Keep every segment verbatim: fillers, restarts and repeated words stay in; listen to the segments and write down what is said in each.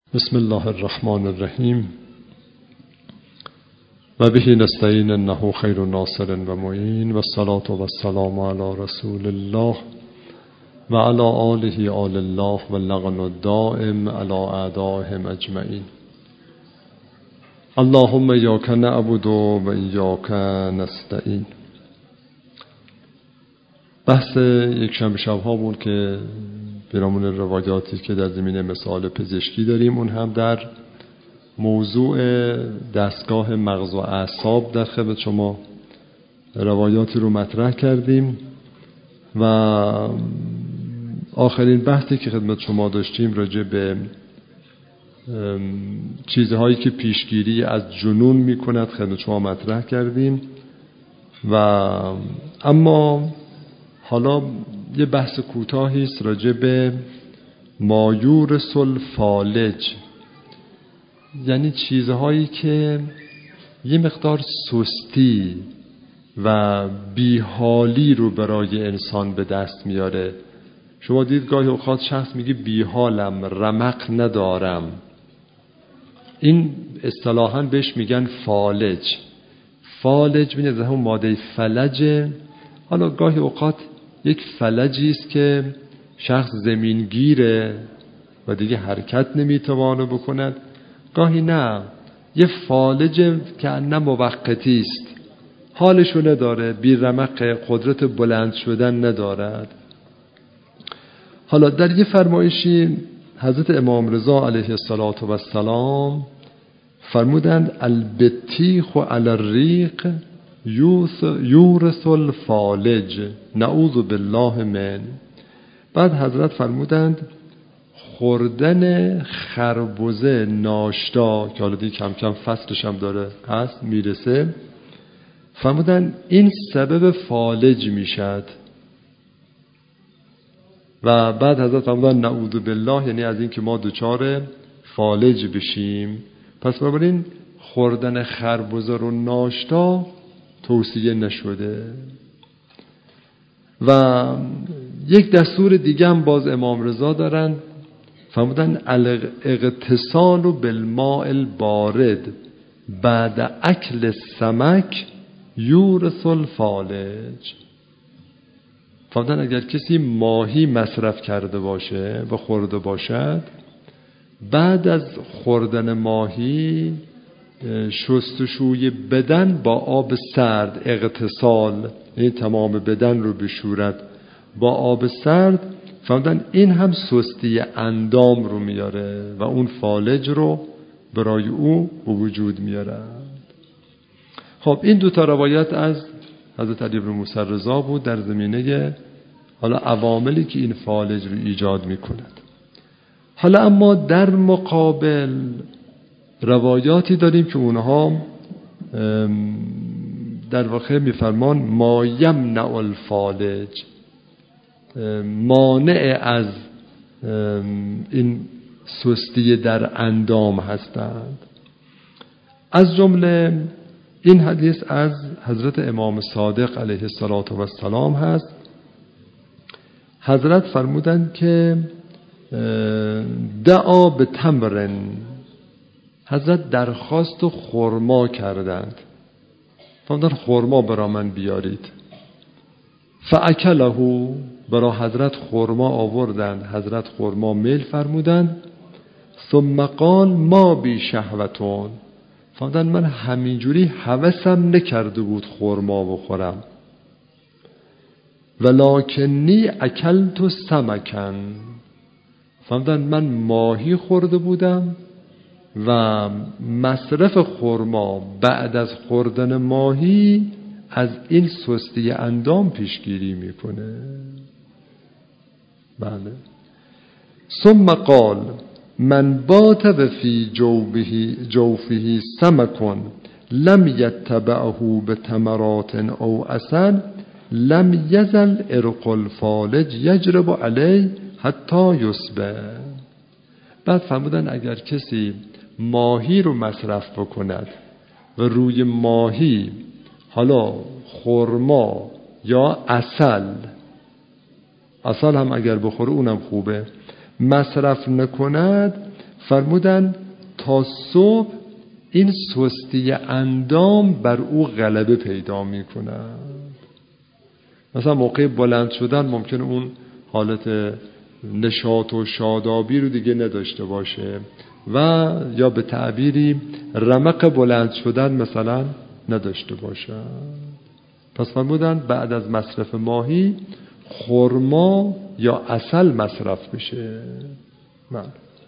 بسم الله الرحمن الرحیم و به نستعین انه خیر ناصر و معین و الصلاة و السلام علی رسول الله و علی آله آل الله و اللعن الدائم علی اعدائهم اجمعین. اللهم ایاک نعبد و ایاک نستعین. بحث یک شنبه شب‌ها بود که برامون روایاتی که در زمینه مسائل پزشکی داریم، اون هم در موضوع دستگاه مغز و اعصاب در خدمت شما روایاتی رو مطرح کردیم و آخرین بحثی که خدمت شما داشتیم راجع به چیزهایی که پیشگیری از جنون میکند خدمت شما مطرح کردیم. و اما حالا یه بحث کوتاهی است راجع به مایورث الفالج، یعنی چیزهایی که یه مقدار سستی و بیحالی رو برای انسان به دست میاره. شما دید گاهی اوقات شخص میگه بیحالم، رمق ندارم، این اصطلاحاً بهش میگن فالج. فالج میگه از همون ماده فلجه. حالا گاهی اوقات یک فلجی است که شخص زمینگیره و دیگه حرکت نمیتوانه بکند، گاهی نه، یه فالج که نه موقتی است، حالشو نداره، بی رمق، قدرت بلند شدن ندارد. حالا در یه فرمایشی حضرت امام رضا علیه السلام فرمودند البطیخ علی الریق یورث الفالج نعوذ بالله من. بعد حضرت فرمودند خوردن خربزه ناشتا که حالا دیگه کم کم فصلش هم داره هست میرسه، فرمودند این سبب فالج میشد. و بعد حضرت فرمودند نعوذ بالله، یعنی از این که ما دچار فالج بشیم. پس بنابراین خوردن خربزه رو ناشتا توصیه نشده. و یک دستور دیگه هم باز امام رضا دارن، فرمودن الاغتسال بالماء البارد بعد اکل السمک یورث الفالج. فرمودن اگر کسی ماهی مصرف کرده باشه و خورده باشد، بعد از خوردن ماهی شستشوی بدن با آب سرد، اغتسال این تمام بدن رو بشورد با آب سرد، فرمودن این هم سستی اندام رو میاره و اون فالج رو برای او به وجود میاره. خب این دو تا روایت از حضرت علی بن موسی رضا بود در زمینه حالا عواملی که این فالج رو ایجاد میکند. حالا اما در مقابل روایاتی داریم که اونها در واقع میفرمان ما یمنع الفالج، مانع از این سستی در اندام هستند. از جمله این حدیث از حضرت امام صادق علیه السلام هست. حضرت فرمودند که دعا به تمرن، حضرت درخواست خرما کردند، فرمودند خرما برا من بیارید. فاکله، برا حضرت خرما آوردند، حضرت خرما میل فرمودند. ثم قال ما بی شهوتون، فرمودند من همینجوری هوسم نکرده بود خرما بخورم، ولکنی اکلت سمکن، فرمودند من ماهی خورده بودم و مصرف خرما بعد از خوردن ماهی از این سستی اندام پیشگیری میکنه. بله. ثم قال من بات و فی جوفه سمک لم یتبعه بتمرات او عسل لم یزل عرق الفالج یجرب علیه حتی یصبح. بعد فرمودن اگر کسی ماهی رو مصرف بکند و روی ماهی حالا خرما یا عسل، عسل هم اگر بخوره اونم خوبه، مصرف نکند، فرمودن تا صبح این سستی اندام بر او غلبه پیدا میکنه. مثلا موقع بلند شدن ممکنه اون حالت نشاط و شادابی رو دیگه نداشته باشه و یا به تعبیری رمق بلند شدن مثلا نداشته باشه. پس فرمودن بعد از مصرف ماهی خرما یا عسل مصرف بشه. من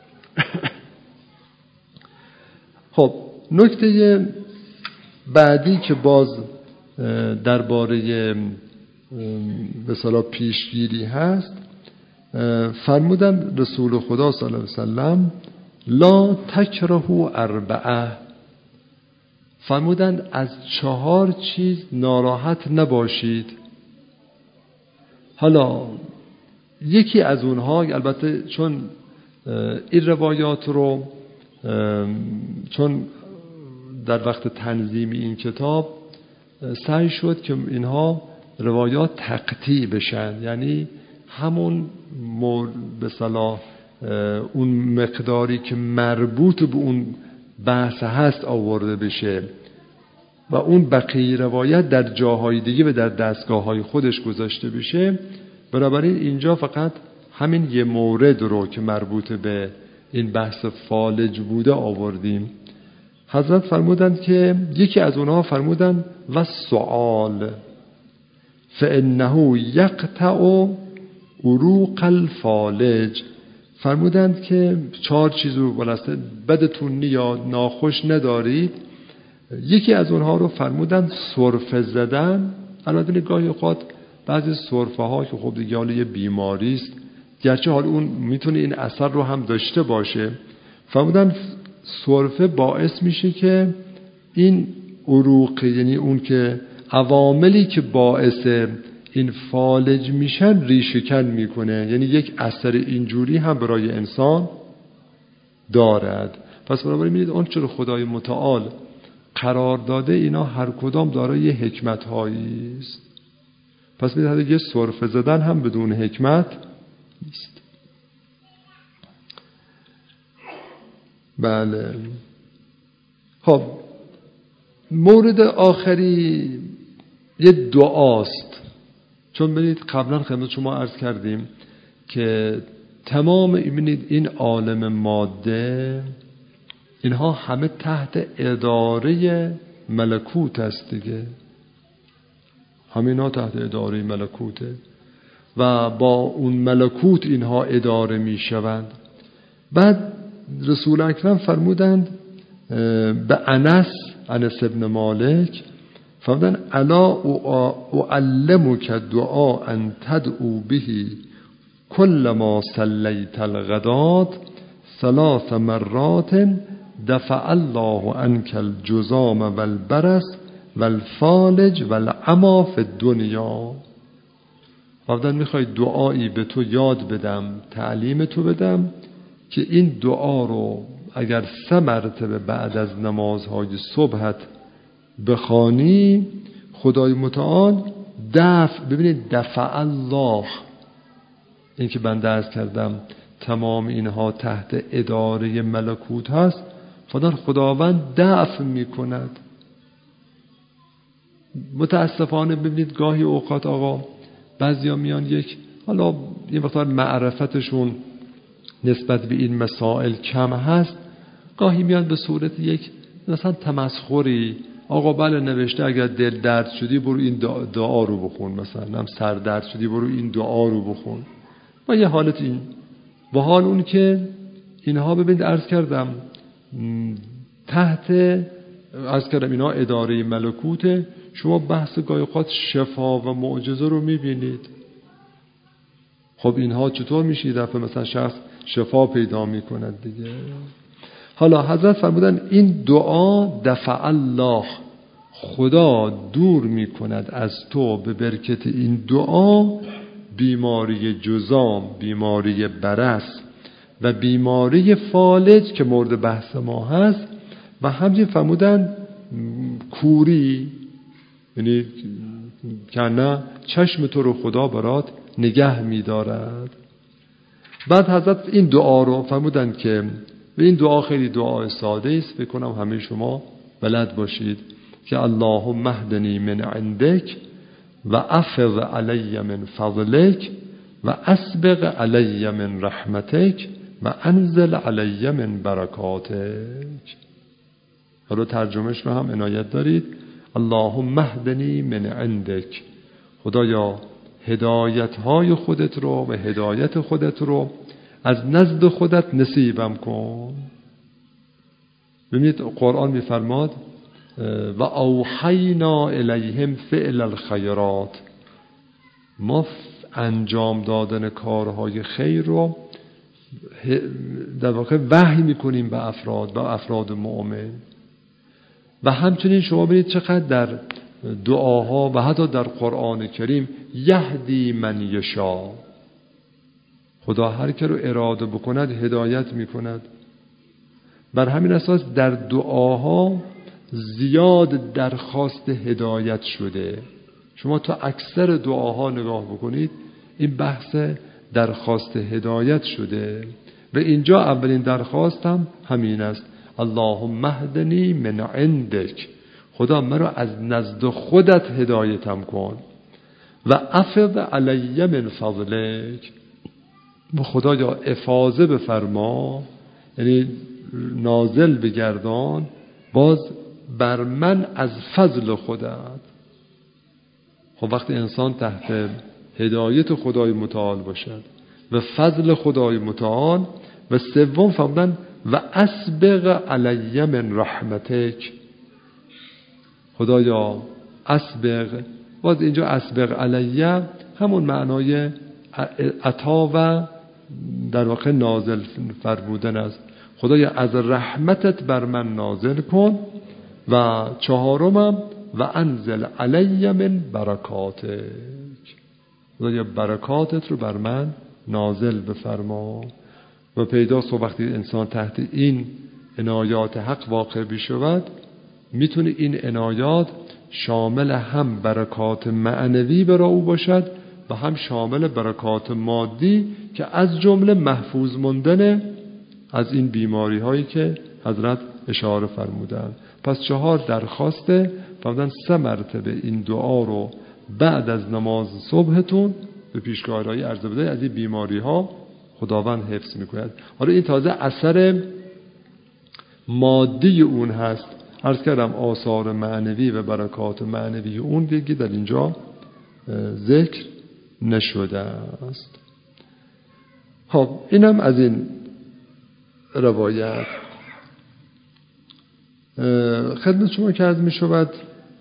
خب نکته بعدی که باز درباره به اصطلاح پیشگیری هست، فرمودن رسول خدا صلی الله علیه وسلم لا تکرهوا اربعه، فرمودن از چهار چیز ناراحت نباشید. حالا یکی از اونها، البته چون این روایات رو چون در وقت تنظیم این کتاب سعی شد که اینها روایات تقطیع بشن، یعنی همون به صلاح اون مقداری که مربوط به اون بحث هست آورده بشه و اون بقیه روایت در جاهای دیگه و در دستگاه‌های خودش گذاشته بشه. بنابراین اینجا فقط همین یه مورد رو که مربوط به این بحث فالج بوده آوردیم. حضرت فرمودند که یکی از اونها فرمودند و سؤال فانه یقطع عروق الفالج، فرمودند که چهار چیز رو بلسته بدتون نیاد، ناخوش ندارید. یکی از اونها رو فرمودند سرفه زدن. البته گاهی اوقات بعضی سرفه ها که خب دیگه حالا یه بیماری است، گرچه حال اون میتونه این اثر رو هم داشته باشه، فرمودن سرفه باعث میشه که این عروق، یعنی اون که عواملی که باعث این فالج میشن ریشه‌کن میکنه، یعنی یک اثر اینجوری هم برای انسان دارد. پس بنابراین می‌بینید اون چرا خدای متعال قرار داده اینا هر کدام دارای حکمت هایی است. پس می‌بینید یه سرفه زدن هم بدون حکمت نیست. بله. خب مورد آخری یه دعاست، چون ببینید قبلا خدمت شما عرض کردیم که تمام ببینید این عالم ماده اینها همه تحت اداره ملکوت است دیگه، همینا تحت اداره ملکوته و با اون ملکوت اینها اداره می شوند. بعد رسول اکرم فرمودند به انس انس ابن مالک فرمودن الا اعلمک دعا ان تدعو به کل ما صلیت الغدات ثلاث مرات دفع الله عنک الجذام والبرص والفالج والعمی فی الدنیا. فرمودن میخوای دعایی به تو یاد بدم، تعلیم تو بدم که این دعا رو اگر سه مرتبه بعد از نمازهای صبحت بخوانی، خدای متعال دفع، ببینید دفع الله، این که بنده عرض کردم تمام اینها تحت اداره ملکوت هست، فدان خداوند دفع می کند. متاسفانه ببینید گاهی اوقات آقا بعضیا میان یک حالا یه مقدار معرفتشون نسبت به این مسائل کم هست، گاهی میان به صورت یک مثلا تمسخری، آقا بله نوشته اگر دل درد شدی برو این دعا رو بخون، مثلا هم سر درد شدی برو این دعا رو بخون و یه حالت این با حال اون که اینها ببینید عرض کردم تحت عرض کردم اینا اداره ملکوته. شما بحث گاهی اوقات شفا و معجزه رو میبینید، خب اینها چطور میشه دفعه مثلا شخص شفا پیدا میکند دیگه. حالا حضرت فرمودن این دعا دفع الله، خدا دور میکند از تو به برکت این دعا بیماری جذام، بیماری برص و بیماری فالج که مورد بحث ما هست، و همچنین فرمودن کوری، یعنی که نه چشم تو رو خدا برات نگه می‌دارد. بعد حضرت این دعا رو فرمودن که و این دعا خیلی دعای ساده است، فکر کنم همه شما بلد باشید که اللهم اهدنی من عندک و افض علی من فضلک و اسبغ علی من رحمتک و انزل علی من برکاتک. حالا ترجمهش رو هم عنایت دارید. اللهم اهدنی من عندک، خدایا هدایت های خودت رو و هدایت خودت رو از نزد خودت نصیبم کن. ببینید قرآن میفرماد و اوحینا الیهم فعل الخیرات، ما انجام دادن کارهای خیر رو در واقع وحی میکنیم به افراد به افراد مؤمن. و همچنین شما ببینید چقدر در دعاها و حتی در قرآن کریم یهدی من یشا، خدا هر که رو اراده بکند هدایت میکند. بر همین اساس در دعاها زیاد درخواست هدایت شده. شما تا اکثر دعاها نگاه بکنید این بحث درخواست هدایت شده و اینجا اولین درخواست هم همین است، اللهم اهدنی من عندک، خدا من رو از نزد خودت هدایتم کن و افض علی من فضلک، خدایا افاضه بفرما، یعنی نازل بگردان باز بر من از فضل خودت. خب وقتی انسان تحت هدایت خدای متعال باشد و فضل خدای متعال، و سوم فرمودن و اسبغ علی من رحمتک، خدایا اسبغ، باز اینجا اسبغ علی همون معنای عطا و در واقع نازل فرمودن است، خدایا از رحمتت بر من نازل کن. و چهارمم و انزل علی من برکاتک، خدایا برکاتت رو بر من نازل بفرما. و پیداست وقتی انسان تحت این عنایات حق واقع بشود میتونه این عنایات شامل هم برکات معنوی برای او باشد و هم شامل برکات مادی که از جمله محفوظ موندن از این بیماری هایی که حضرت اشاره فرمودند. پس چهار درخواسته فرمودن سه مرتبه این دعا رو بعد از نماز صبحتون به پیشگاهی عرض بدهید، از این بیماری ها خداوند حفظ میکند. حالا این تازه اثر مادی اون هست، عرض کردم آثار معنوی و برکات معنوی اون دیگه در اینجا ذکر نشده است. خب اینم از این روایت. خدمت شما که عرض می شود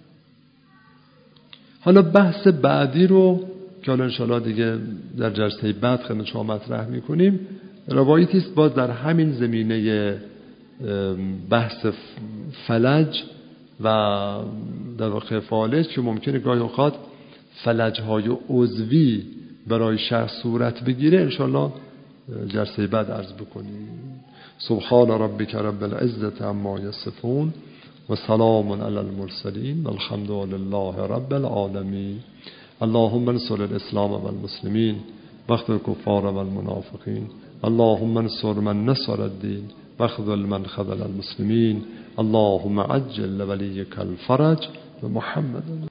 حالا بحث بعدی رو که حالا انشاءالله دیگه در جلسه بعد خدمت شما مطرح می کنیم، روایتی است باز در همین زمینه بحث فلج و در واقع فالج که ممکنه گاهی اوقات فلج‌های عضوی برای شخص صورت بگیره، انشاءالله جلسه بعد عرض بکنیم. سبحان ربک رب العزة عما یصفون و سلام علی المرسلین والحمد لله رب العالمین. اللهم انصر الاسلام والمسلمین واخذل الكفار والمنافقین. اللهم انصر من نصر الدین واخذل من خذل المسلمین. اللهم عجل لولیک الفرج و محمد